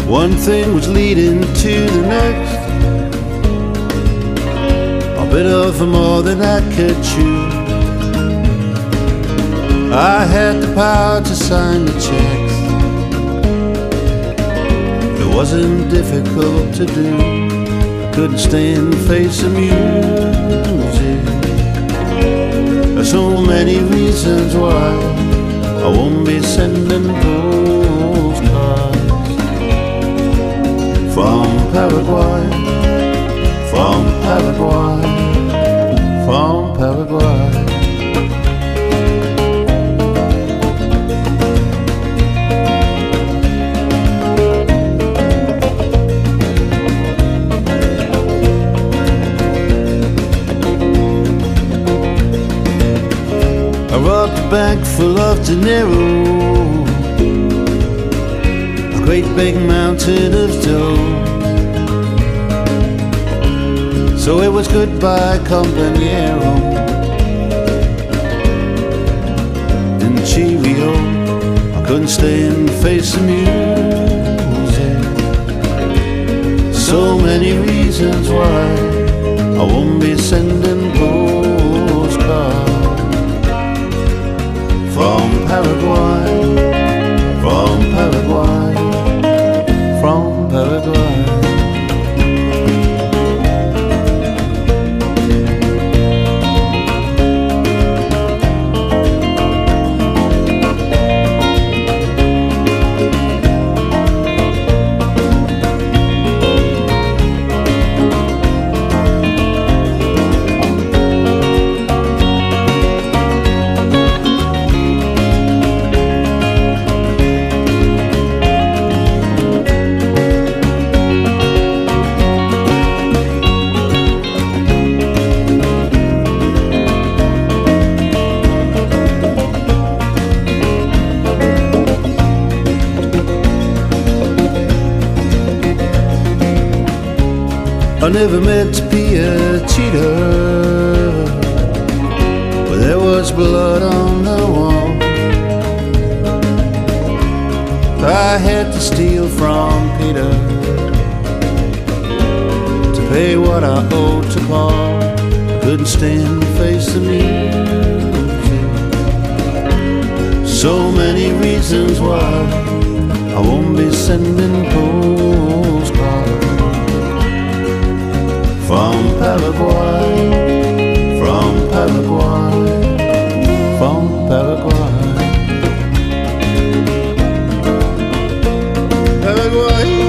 One thing was leading to the next, a bit of more than I could chew. I had the power to sign the checks. It wasn't difficult to do. I couldn't stand the face of music. There's so many reasons why I won't be sending postcards from Paraguay, from Paraguay, from Paraguay. I robbed a bank full of dinero, a great big mountain of dough. So it was goodbye, compañero, and cheerio. I couldn't stand the face of music. So many reasons why I won't be sending postcards from Paraguay, from Paraguay, from Paraguay. I never meant to be a cheater, but there was blood on the wall. I had to steal from Peter to pay what I owed to Paul. I couldn't stand the face of music. So many reasons why I won't be sending postcards from Paraguay, from Paraguay, from Paraguay, Paraguay.